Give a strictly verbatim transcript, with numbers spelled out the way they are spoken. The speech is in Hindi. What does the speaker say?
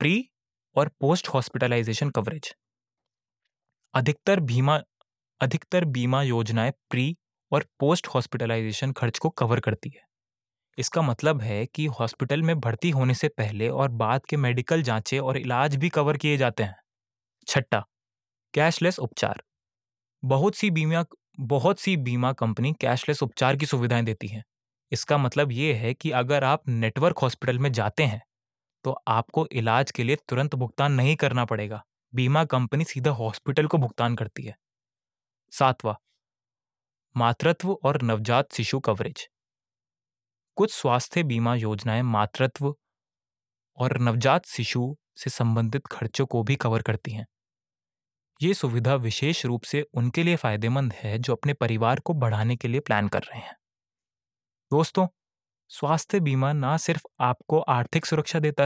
प्री और पोस्ट हॉस्पिटलाइजेशन कवरेज। अधिकतर बीमा अधिकतर बीमा योजनाएं प्री और पोस्ट हॉस्पिटलाइजेशन खर्च को कवर करती है। इसका मतलब है कि हॉस्पिटल में भर्ती होने से पहले और बाद के मेडिकल जांचें और इलाज भी कवर किए जाते हैं। छठा, कैशलेस उपचार। बहुत सी बीमा बहुत सी बीमा कंपनी कैशलेस उपचार की सुविधाएं देती हैं। इसका मतलब ये है कि अगर आप नेटवर्क हॉस्पिटल में जाते हैं तो आपको इलाज के लिए तुरंत भुगतान नहीं करना पड़ेगा। बीमा कंपनी सीधा हॉस्पिटल को भुगतान करती है। सातवां, मातृत्व और नवजात शिशु कवरेज। कुछ स्वास्थ्य बीमा योजनाएं मातृत्व और नवजात शिशु से संबंधित खर्चों को भी कवर करती हैं। ये सुविधा विशेष रूप से उनके लिए फायदेमंद है जो अपने परिवार को बढ़ाने के लिए प्लान कर रहे हैं। दोस्तों, स्वास्थ्य बीमा ना सिर्फ आपको आर्थिक सुरक्षा देता